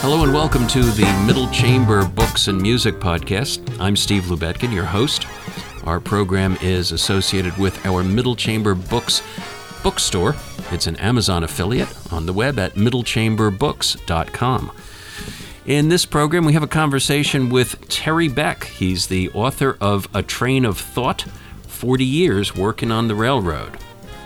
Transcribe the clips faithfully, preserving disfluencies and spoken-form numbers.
Hello and welcome to the Middle Chamber Books and Music Podcast. I'm Steve Lubetkin, your host. Our program is associated with our Middle Chamber Books bookstore. It's an Amazon affiliate on the web at middle chamber books dot com. In this program, we have a conversation with Terry Beck. He's the author of A Train of Thought, forty years Working on the Railroad.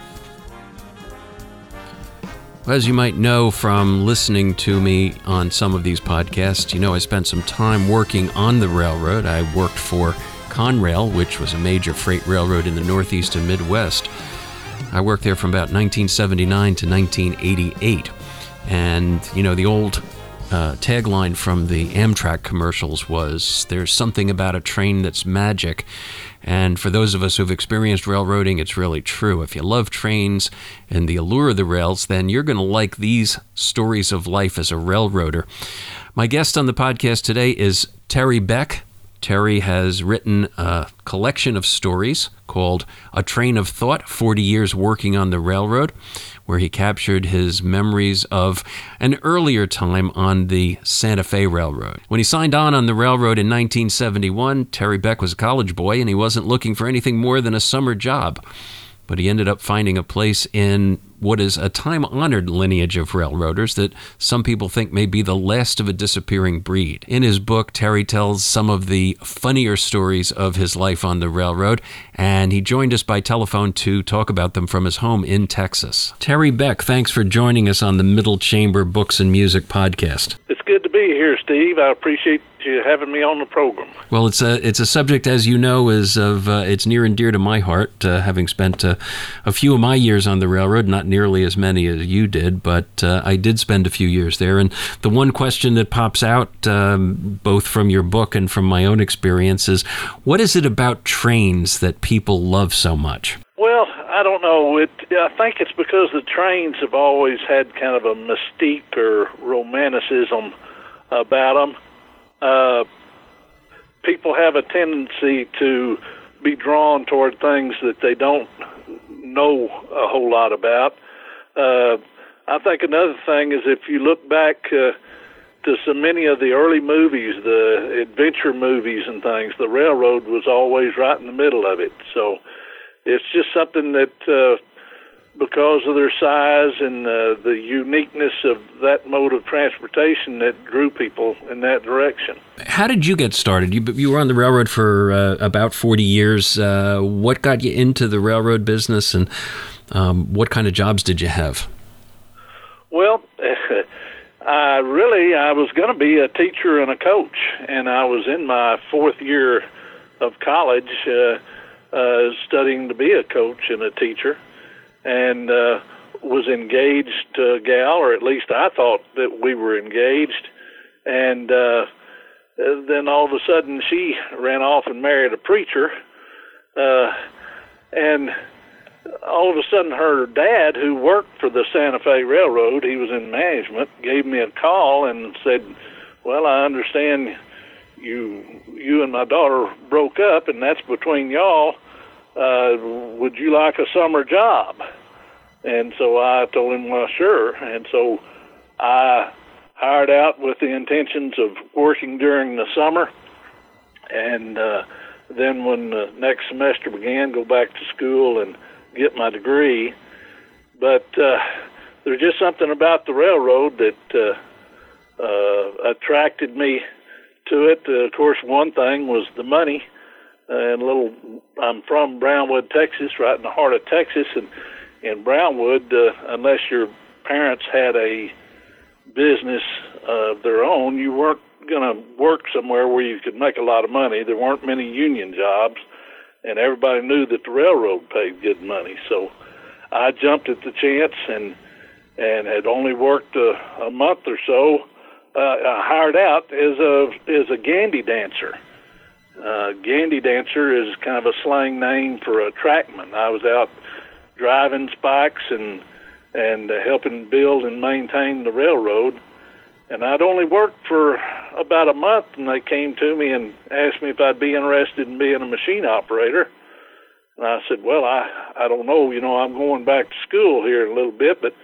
As you might know from listening to me on some of these podcasts, you know I spent some time working on the railroad. I worked for Conrail, which was a major freight railroad in the Northeast and Midwest. I worked there from about nineteen seventy-nine to nineteen eighty-eight. And, you know, the old uh, tagline from the Amtrak commercials was, "There's something about a train that's magic." And for those of us who've experienced railroading, it's really true. If you love trains and the allure of the rails, then you're going to like these stories of life as a railroader. My guest on the podcast today is Terry Beck. Terry has written a collection of stories called A Train of Thought, forty years Working on the Railroad, where he captured his memories of an earlier time on the Santa Fe Railroad. When he signed on on the railroad in nineteen seventy-one, Terry Beck was a college boy and he wasn't looking for anything more than a summer job. But he ended up finding a place in what is a time-honored lineage of railroaders that some people think may be the last of a disappearing breed. In his book, Terry tells some of the funnier stories of his life on the railroad, and he joined us by telephone to talk about them from his home in Texas. Terry Beck, thanks for joining us on the Middle Chamber Books and Music Podcast. It's good to be here, Steve. I appreciate you having me on the program. Well, it's a it's a subject, as you know, is of uh, it's near and dear to my heart, uh, having spent uh, a few of my years on the railroad, not nearly as many as you did, but uh, I did spend a few years there. And the one question that pops out, um, both from your book and from my own experience, is what is it about trains that people love so much? Well, I don't know. It, I think it's because the trains have always had kind of a mystique or romanticism about them. Uh, people have a tendency to be drawn toward things that they don't know a whole lot about. Uh, I think another thing is if you look back uh, to so many of the early movies, the adventure movies and things, the railroad was always right in the middle of it. So it's just something that, uh, because of their size and uh, the uniqueness of that mode of transportation, that drew people in that direction. How did you get started? You, you were on the railroad for uh, about forty years. Uh, what got you into the railroad business, and um, what kind of jobs did you have? Well, I really, I was going to be a teacher and a coach, and I was in my fourth year of college uh, uh, studying to be a coach and a teacher. And uh, was engaged uh, gal, or at least I thought that we were engaged. And uh, then all of a sudden she ran off and married a preacher. Uh, and all of a sudden her dad, who worked for the Santa Fe Railroad, he was in management, gave me a call and said, "Well, I understand you, you and my daughter broke up, and that's between y'all. Uh, would you like a summer job?" And so I told him, well, sure. And so I hired out with the intentions of working during the summer. And uh, then when the next semester began, go back to school and get my degree. But uh, there's just something about the railroad that uh, uh, attracted me to it. Uh, of course, one thing was the money. Uh, and a little, I'm from Brownwood, Texas, right in the heart of Texas, and in Brownwood, uh, unless your parents had a business of their own, you weren't going to work somewhere where you could make a lot of money. There weren't many union jobs, and everybody knew that the railroad paid good money. So I jumped at the chance and and had only worked a, a month or so. Uh, I hired out as a as a gandy dancer. Uh, gandy dancer is kind of a slang name for a trackman. I was out driving spikes and and uh, helping build and maintain the railroad. And I'd only worked for about a month, and they came to me and asked me if I'd be interested in being a machine operator. And I said, well, I, I don't know. You know, I'm going back to school here in a little bit, but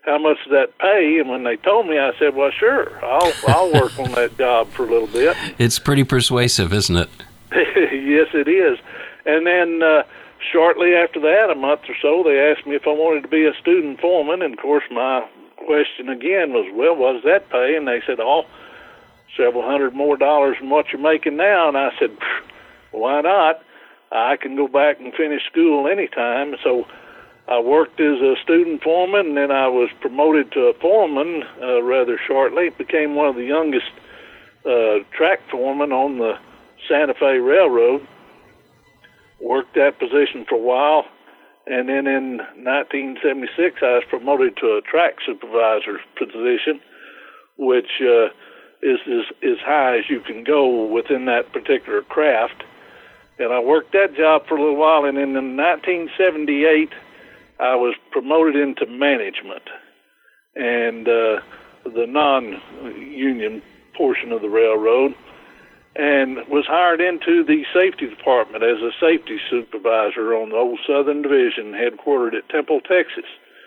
how much does that pay? And when they told me, I said, well, sure, I'll I'll work on that job for a little bit. It's pretty persuasive, isn't it? Yes, it is. And then uh, shortly after that, a month or so, they asked me if I wanted to be a student foreman. And, of course, my question again was, well, what does that pay? And they said, oh, several hundred more dollars than what you're making now. And I said, why not? I can go back and finish school anytime. So I worked as a student foreman, and then I was promoted to a foreman uh, rather shortly. Became one of the youngest uh, track foremen on the Santa Fe Railroad. Worked that position for a while, and then in nineteen seventy-six I was promoted to a track supervisor position, which uh, is, is as high as you can go within that particular craft. And I worked that job for a little while, and then in nineteen seventy-eight I was promoted into management and uh, the non-union portion of the railroad, and was hired into the safety department as a safety supervisor on the old Southern Division, headquartered at Temple, Texas.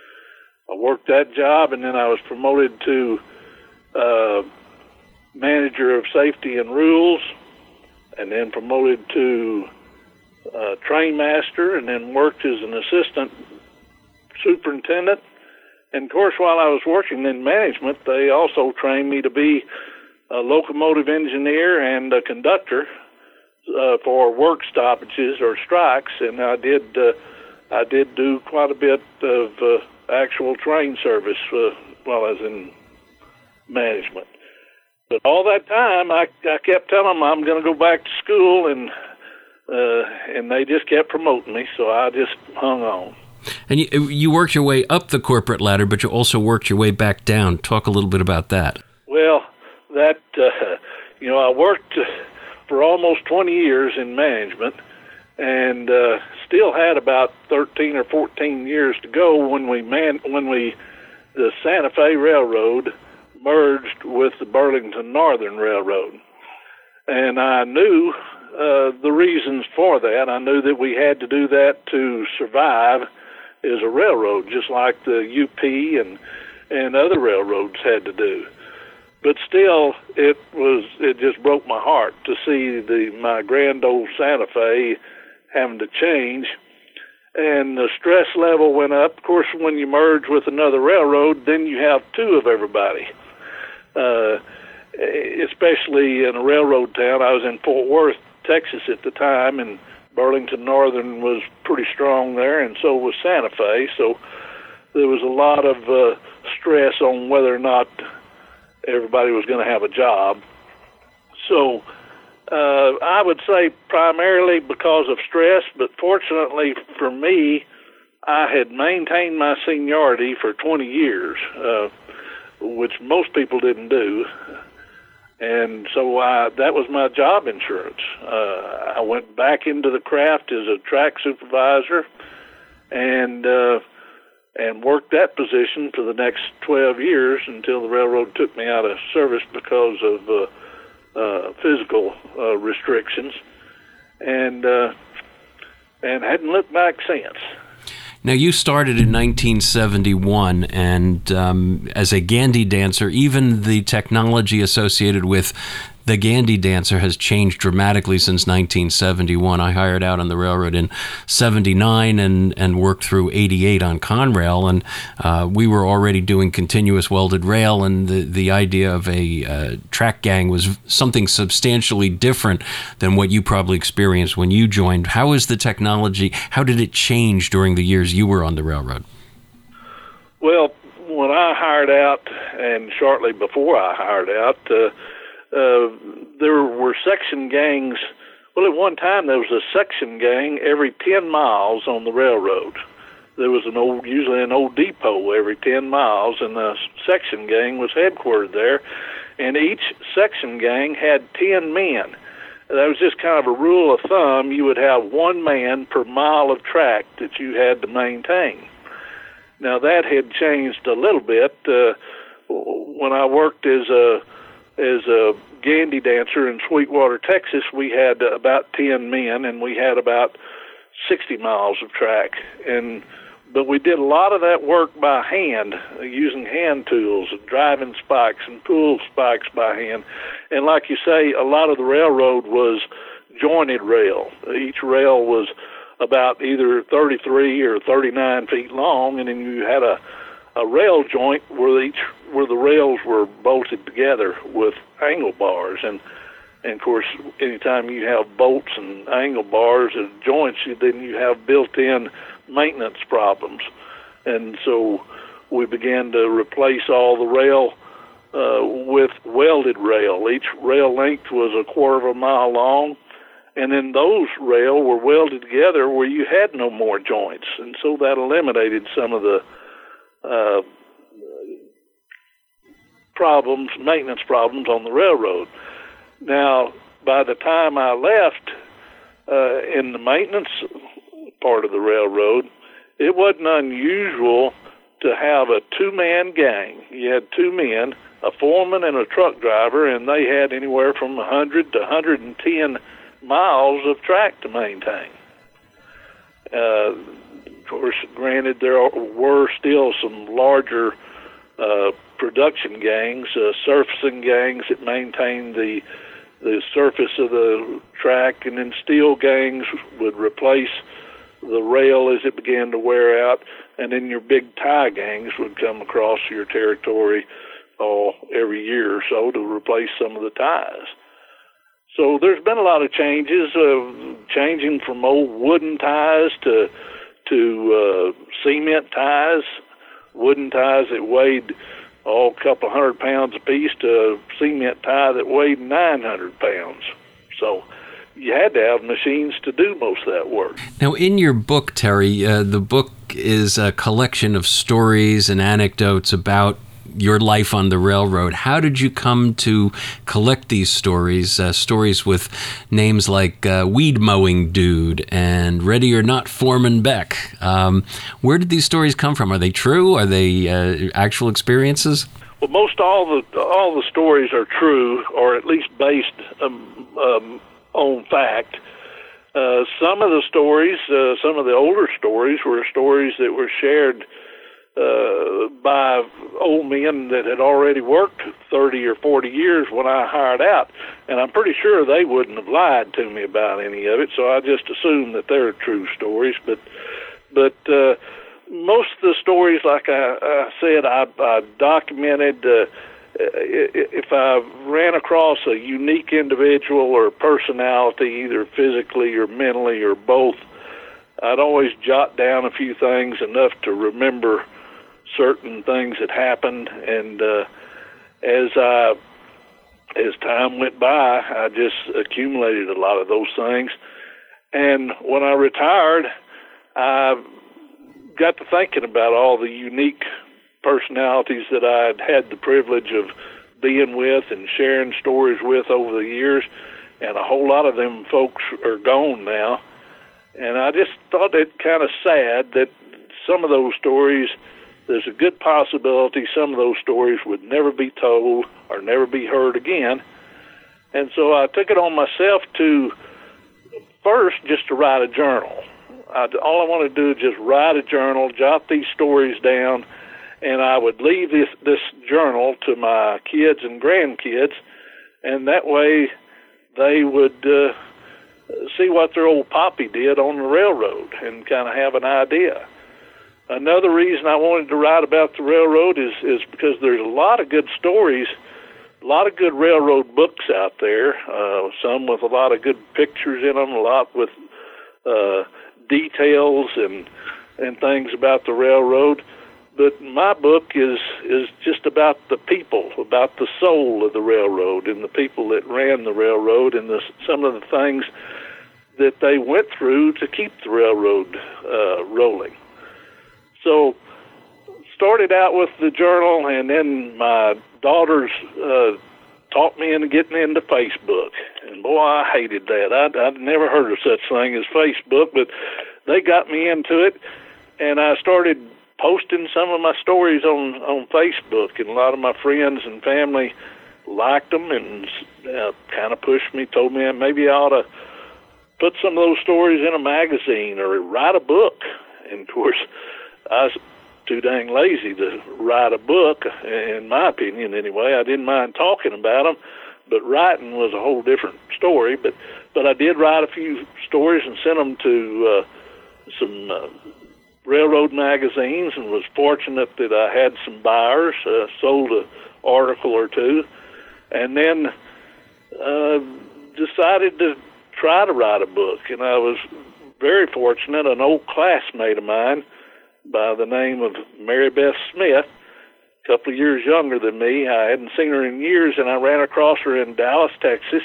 I worked that job, and then I was promoted to uh, manager of safety and rules, and then promoted to uh, train master, and then worked as an assistant superintendent. And, of course, while I was working in management, they also trained me to be a locomotive engineer and a conductor uh, for work stoppages or strikes, and I did uh, I did do quite a bit of uh, actual train service uh, while I was in management. But all that time, I, I kept telling them I'm going to go back to school, and uh, and they just kept promoting me, so I just hung on. And you, you worked your way up the corporate ladder, but you also worked your way back down. Talk a little bit about that. Well, that, uh, you know, I worked uh, for almost twenty years in management, and uh, still had about thirteen or fourteen years to go when we man when we the Santa Fe Railroad merged with the Burlington Northern Railroad, and I knew uh, the reasons for that. I knew that we had to do that to survive as a railroad, just like the U P and and other railroads had to do. But still, it was it just broke my heart to see the my grand old Santa Fe having to change, and the stress level went up. Of course, when you merge with another railroad, then you have two of everybody. Uh, especially in a railroad town. I was in Fort Worth, Texas at the time, and Burlington Northern was pretty strong there, and so was Santa Fe. So there was a lot of uh, stress on whether or not everybody was going to have a job. So uh, I would say primarily because of stress, but fortunately for me, I had maintained my seniority for twenty years, uh, which most people didn't do. And so I, that was my job insurance. Uh, I went back into the craft as a track supervisor, and uh, and worked that position for the next twelve years until the railroad took me out of service because of uh, uh, physical uh, restrictions, and uh, and hadn't looked back since. Now, you started in nineteen seventy-one, and um, as a Gandy dancer, even the technology associated with the Gandy dancer has changed dramatically since nineteen seventy-one. I hired out on the railroad in seventy-nine and, and worked through eighty-eight on Conrail, and uh, we were already doing continuous welded rail, and the, the idea of a uh, track gang was something substantially different than what you probably experienced when you joined. How is the technology, how did it change during the years you were on the railroad? Well, when I hired out, and shortly before I hired out, uh, Uh, there were section gangs. Well, at one time there was a section gang every ten miles on the railroad. There was an old, usually an old depot every ten miles, and the section gang was headquartered there. And each section gang had ten men. That was just kind of a rule of thumb. You would have one man per mile of track that you had to maintain. Now that had changed a little bit. Uh, when I worked as a As a Gandy dancer in Sweetwater, Texas, we had about ten men, and we had about sixty miles of track. And but we did a lot of that work by hand, uh, using hand tools, driving spikes and pull spikes by hand. And like you say, a lot of the railroad was jointed rail. Each rail was about either thirty-three or thirty-nine feet long, and then you had a, a rail joint where each where the rails were bolted together with angle bars. And, and of course, anytime you have bolts and angle bars and joints, then you have built-in maintenance problems. And so we began to replace all the rail uh, with welded rail. Each rail length was a quarter of a mile long, and then those rail were welded together where you had no more joints. And so that eliminated some of the uh, problems, maintenance problems on the railroad. Now, by the time I left uh, in the maintenance part of the railroad, it wasn't unusual to have a two-man gang. You had two men, a foreman and a truck driver, and they had anywhere from one hundred to one hundred ten miles of track to maintain. Uh, of course, granted, there were still some larger uh, production gangs, uh, surfacing gangs that maintained the the surface of the track, and then steel gangs would replace the rail as it began to wear out, and then your big tie gangs would come across your territory oh, every year or so to replace some of the ties. So there's been a lot of changes, uh, changing from old wooden ties to to uh, cement ties, wooden ties that weighed oh, a couple hundred pounds apiece to a cement tie that weighed nine hundred pounds. So you had to have machines to do most of that work. Now, in your book, Terry, uh, the book is a collection of stories and anecdotes about your life on the railroad. How did you come to collect these stories, uh, stories with names like uh, Weed Mowing Dude and Ready or Not Foreman Beck? Um, where did these stories come from? Are they true? Are they uh, actual experiences? Well, most all the all the stories are true, or at least based um, um, on fact. Uh, some of the stories, uh, some of the older stories, were stories that were shared Uh, by old men that had already worked thirty or forty years when I hired out. And I'm pretty sure they wouldn't have lied to me about any of it, so I just assumed that they're true stories. But but uh, most of the stories, like I, I said, I, I documented. Uh, if I ran across a unique individual or personality, either physically or mentally or both, I'd always jot down a few things, enough to remember certain things that happened, and uh, as I, as time went by, I just accumulated a lot of those things. And when I retired, I got to thinking about all the unique personalities that I'd had the privilege of being with and sharing stories with over the years, and a whole lot of them folks are gone now. And I just thought it kind of sad that some of those stories, there's a good possibility some of those stories would never be told or never be heard again. And so I took it on myself to, first, just to write a journal. I, all I want to do is just write a journal, jot these stories down, and I would leave this, this journal to my kids and grandkids, and that way they would uh, see what their old poppy did on the railroad and kind of have an idea. Another reason I wanted to write about the railroad is, is because there's a lot of good stories, a lot of good railroad books out there, uh, some with a lot of good pictures in them, a lot with uh, details and and things about the railroad. But my book is, is just about the people, about the soul of the railroad and the people that ran the railroad and the, some of the things that they went through to keep the railroad uh, rolling. So, started out with the journal, and then my daughters uh, talked me into getting into Facebook. And boy, I hated that. I'd, I'd never heard of such thing as Facebook, but they got me into it, and I started posting some of my stories on, on Facebook, and a lot of my friends and family liked them and uh, kind of pushed me, told me maybe I ought to put some of those stories in a magazine or write a book. And, of course, I was too dang lazy to write a book, in my opinion anyway. I didn't mind talking about them, but writing was a whole different story. But but I did write a few stories and sent them to uh, some uh, railroad magazines, and was fortunate that I had some buyers, uh, sold an article or two, and then uh, decided to try to write a book. And I was very fortunate. An old classmate of mine by the name of Mary Beth Smith, a couple of years younger than me. I hadn't seen her in years, and I ran across her in Dallas, Texas.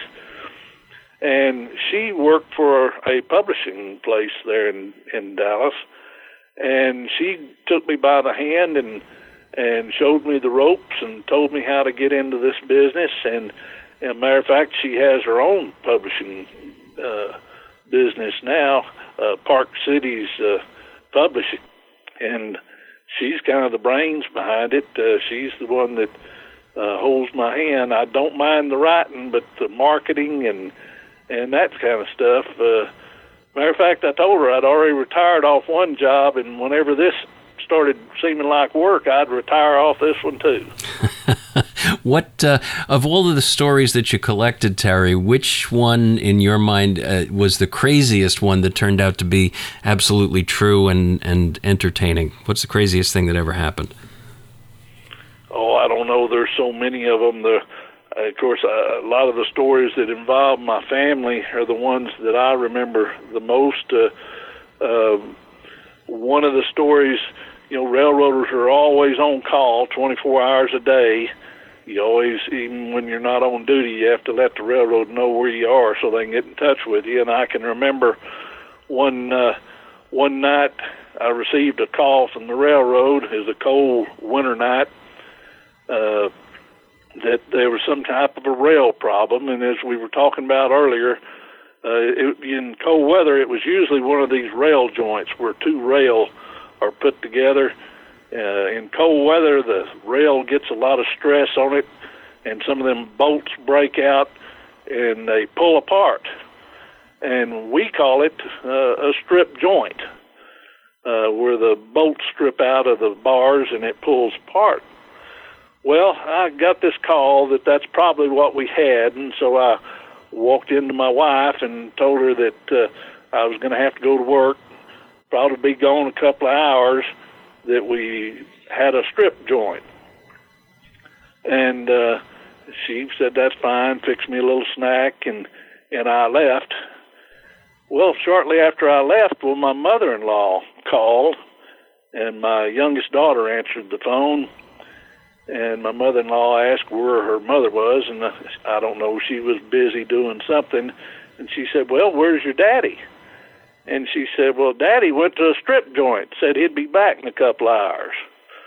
And she worked for a publishing place there in, in Dallas. And she took me by the hand and and showed me the ropes and told me how to get into this business. And, as a matter of fact, she has her own publishing uh, business now, uh, Park Cities uh, Publishing. And she's kind of the brains behind it. Uh, she's the one that uh, holds my hand. I don't mind the writing, but the marketing and and that kind of stuff. Uh, matter of fact, I told her I'd already retired off one job, and whenever this started seeming like work, I'd retire off this one too. What, uh, of all of the stories that you collected, Terry, which one in your mind uh, was the craziest one that turned out to be absolutely true and, and entertaining? What's the craziest thing that ever happened? Oh, I don't know. There's so many of them. The, uh, of course, uh, a lot of the stories that involve my family are the ones that I remember the most. Uh, uh, one of the stories, you know, railroaders are always on call twenty-four hours a day. You always, even when you're not on duty, you have to let the railroad know where you are so they can get in touch with you. And I can remember one uh, one night I received a call from the railroad. It was a cold winter night, uh, that there was some type of a rail problem. And as we were talking about earlier, uh, it, in cold weather, it was usually one of these rail joints where two rail are put together. Uh, in cold weather, the rail gets a lot of stress on it, and some of them bolts break out, and they pull apart. And we call it uh, a strip joint, uh, where the bolts strip out of the bars and it pulls apart. Well, I got this call that that's probably what we had, and so I walked into my wife and told her that uh, I was going to have to go to work, probably be gone a couple of hours, that we had a strip joint. And uh, she said, that's fine, fix me a little snack, and, and I left. Well, shortly after I left, well, my mother-in-law called, and my youngest daughter answered the phone, and my mother-in-law asked where her mother was, and I don't know, she was busy doing something, and she said, well, where's your daddy? And she said, well, Daddy went to a strip joint, said he'd be back in a couple of hours.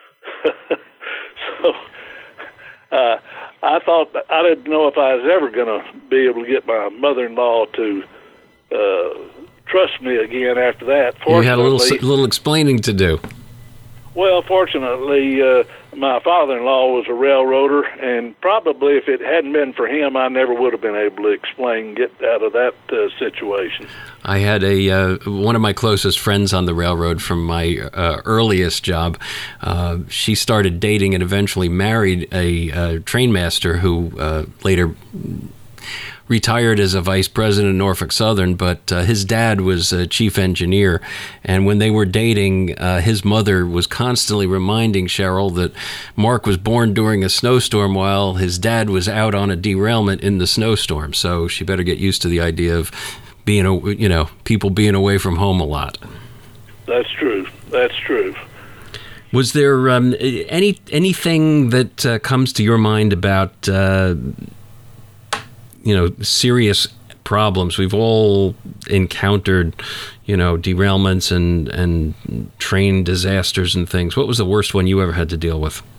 so uh, I thought, I didn't know if I was ever going to be able to get my mother-in-law to uh, trust me again after that. You had a little, little explaining to do. Well, fortunately, uh, my father-in-law was a railroader, and probably if it hadn't been for him, I never would have been able to explain, get out of that uh, situation. I had a uh, one of my closest friends on the railroad from my uh, earliest job. Uh, she started dating and eventually married a uh, train master who uh, later retired as a vice president of Norfolk Southern, but uh, his dad was a chief engineer. And when they were dating, uh, his mother was constantly reminding Cheryl that Mark was born during a snowstorm while his dad was out on a derailment in the snowstorm. So she better get used to the idea of being, a, you know, people being away from home a lot. That's true. That's true. Was there um, any anything that uh, comes to your mind about uh, you know, serious problems? We've all encountered, you know, derailments and, and train disasters and things. What was the worst one you ever had to deal with?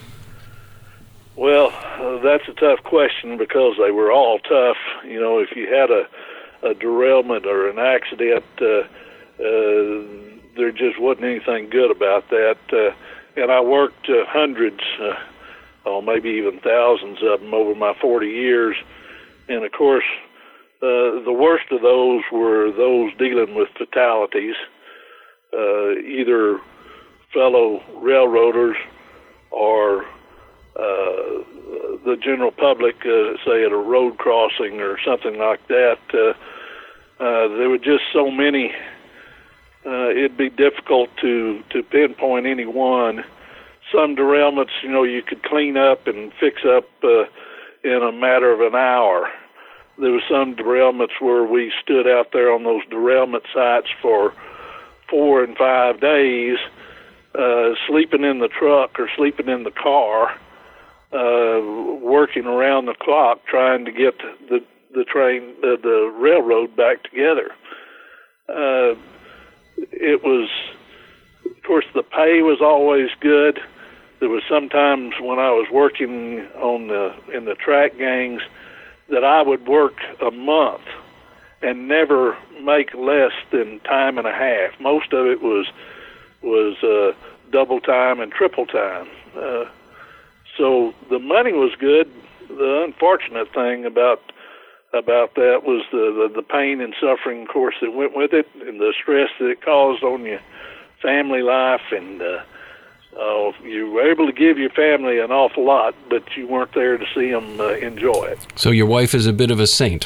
Well, uh, that's a tough question because they were all tough. You know, if you had a, a derailment or an accident, uh, uh, there just wasn't anything good about that. Uh, and I worked uh, hundreds, uh, oh, maybe even thousands of them over my forty years. And, of course, uh, the worst of those were those dealing with fatalities, uh, either fellow railroaders or uh, the general public, uh, say at a road crossing or something like that. Uh, uh, there were just so many. Uh, it'd be difficult to, to pinpoint any one. Some derailments, you know, you could clean up and fix up uh, in a matter of an hour. There were some derailments where we stood out there on those derailment sites for four and five days, uh, sleeping in the truck or sleeping in the car, uh, working around the clock trying to get the the train, the, the railroad back together. Uh, it was, of course, the pay was always good. There was sometimes when I was working on the in the track gangs that I would work a month and never make less than time and a half. Most of it was was uh, double time and triple time. Uh, so the money was good. The unfortunate thing about about that was the, the, the pain and suffering, of course, that went with it, and the stress that it caused on your family life. And uh, uh, you were able to give your family an awful lot, but you weren't there to see them uh, enjoy it. So your wife is a bit of a saint.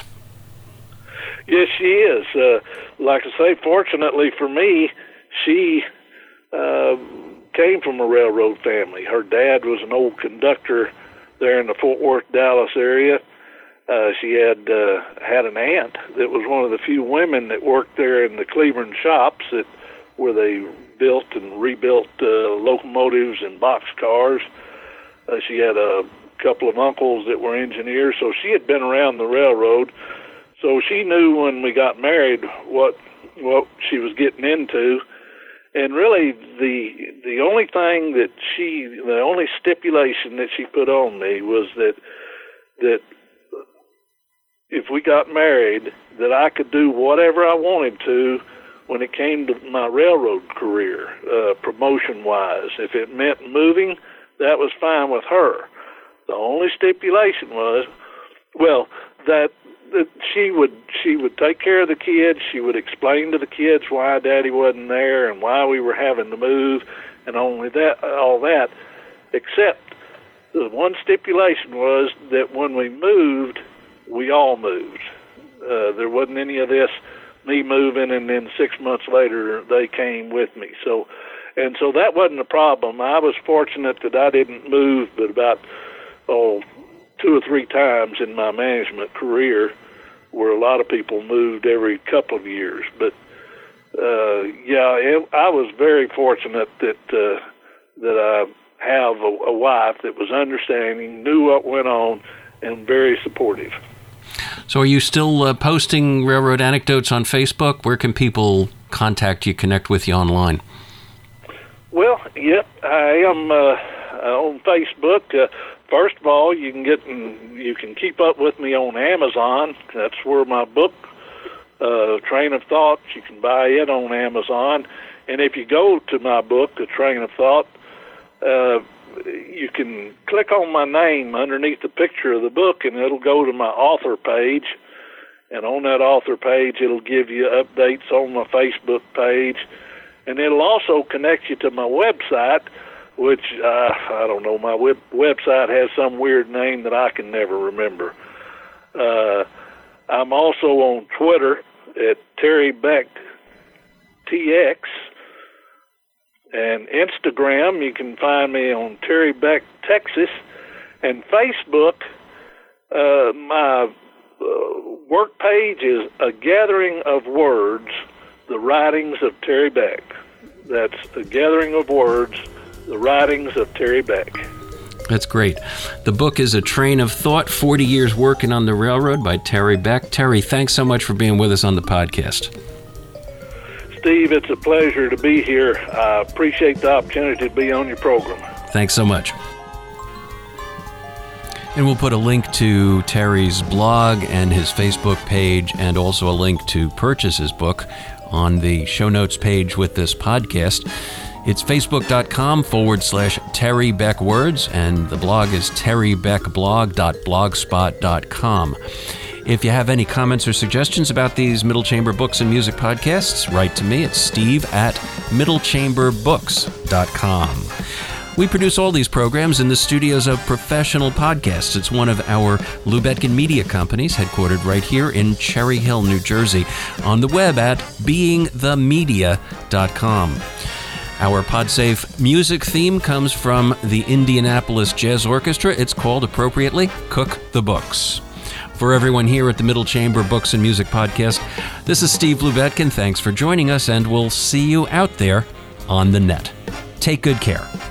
Yes, she is. Uh, like I say, fortunately for me, she uh, came from a railroad family. Her dad was an old conductor there in the Fort Worth, Dallas area. Uh, she had uh, had an aunt that was one of the few women that worked there in the Cleveland shops that where they built and rebuilt uh, locomotives and boxcars. Uh, she had a couple of uncles that were engineers, so she had been around the railroad. So she knew when we got married what what she was getting into. And really, the the only thing that she, the only stipulation that she put on me was that that if we got married, that I could do whatever I wanted to when it came to my railroad career, uh, promotion-wise. If it meant moving, that was fine with her. The only stipulation was, well, that that she would she would take care of the kids. She would explain to the kids why Daddy wasn't there and why we were having to move, and only that, all that. Except the one stipulation was that when we moved, we all moved. Uh, there wasn't any of this, me moving and then six months later they came with me. So, and so that wasn't a problem. I was fortunate that I didn't move, but about oh. two or three times in my management career, where a lot of people moved every couple of years. But uh, yeah, it, I was very fortunate that uh, that I have a, a wife that was understanding, knew what went on, and very supportive. So, are you still uh, posting railroad anecdotes on Facebook? Where can people contact you, connect with you online? Well, yep, I am uh, on Facebook. Uh, First of all, you can get you can keep up with me on Amazon. That's where my book, uh, Train of Thought, you can buy it on Amazon. And if you go to my book, The Train of Thought, uh, you can click on my name underneath the picture of the book, and it'll go to my author page. And on that author page, it'll give you updates on my Facebook page. And it'll also connect you to my website, which, uh, I don't know, my web- website has some weird name that I can never remember. Uh, I'm also on Twitter at Terry Beck T X, and Instagram, you can find me on Terry Beck Texas, and Facebook, uh, my uh, work page is A Gathering of Words, The Writings of Terry Beck. That's A Gathering of Words, The Writings of Terry Beck. That's great. The book is A Train of Thought, forty years Working on the Railroad by Terry Beck. Terry, thanks so much for being with us on the podcast. Steve, it's a pleasure to be here. I appreciate the opportunity to be on your program. Thanks so much. And we'll put a link to Terry's blog and his Facebook page, and also a link to purchase his book on the show notes page with this podcast. It's facebook.com forward slash Terry Beck Words, and the blog is terrybeckblog dot blogspot dot com. If you have any comments or suggestions about these Middle Chamber Books and Music podcasts, write to me at steve at middle chamber books dot com. We produce all these programs in the studios of Professional Podcasts. It's one of our Lubetkin media companies, headquartered right here in Cherry Hill, New Jersey, on the web at being the media dot com. Our PodSafe music theme comes from the Indianapolis Jazz Orchestra. It's called, appropriately, Cook the Books. For everyone here at the Middle Chamber Books and Music Podcast, this is Steve Lubetkin. Thanks for joining us, and we'll see you out there on the net. Take good care.